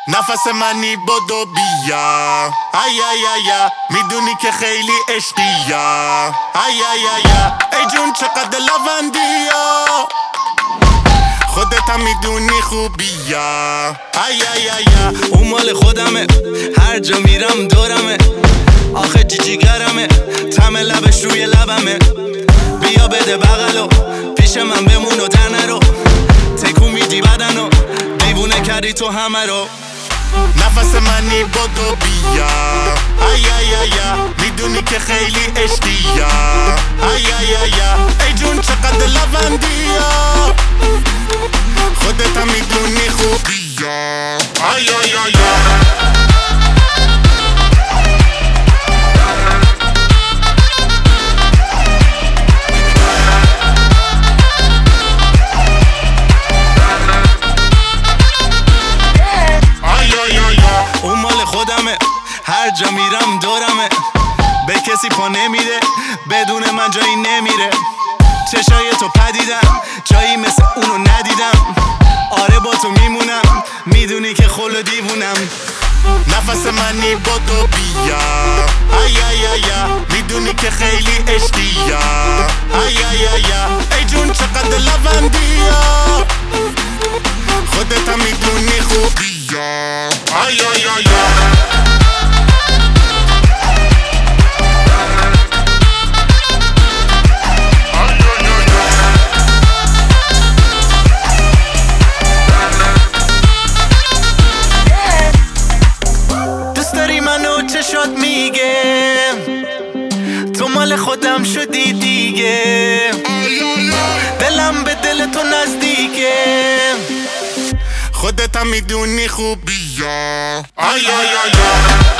نفس منی بدو بیا ای ای ای میدونی که خیلی عشقیا ای ای ای ای جون چقدر لوندیا خودت هم میدونی خوبیا ای ای ای اون مال خودمه هر جا میرم دورمه آخه جیگرمه طعم لبش روی لبمه بیا بده بغلو پیش من بمون و در نرو تکون میدی بدنو دیوونه کردی تو همه رو نفس منی بدو بیا ای ای ای میدونی که خیلی عشقیا ای ای ای ای جون چقدر لوندیا خودت هم میدونی خوبیا ای ای ای اون مال خودمه هر جا میرم دورمه به کسی پا نمیده بدون من جایی نمیره چشای تو پدیدم جایی مثل اونو ندیدم آره با تو میمونم میدونی که خل دیوونم نفس منی بدو بیا ای ای ای میدونی که خیلی عشقیا ای ای ای ای جون چقدر لوندیا خودت هم میدونی خوبیا ای ای ای چشات میگه تو مال خودم شدی دیگه دلم به دل تو نزدیکه خودت هم میدونی خوبیا ای ای ای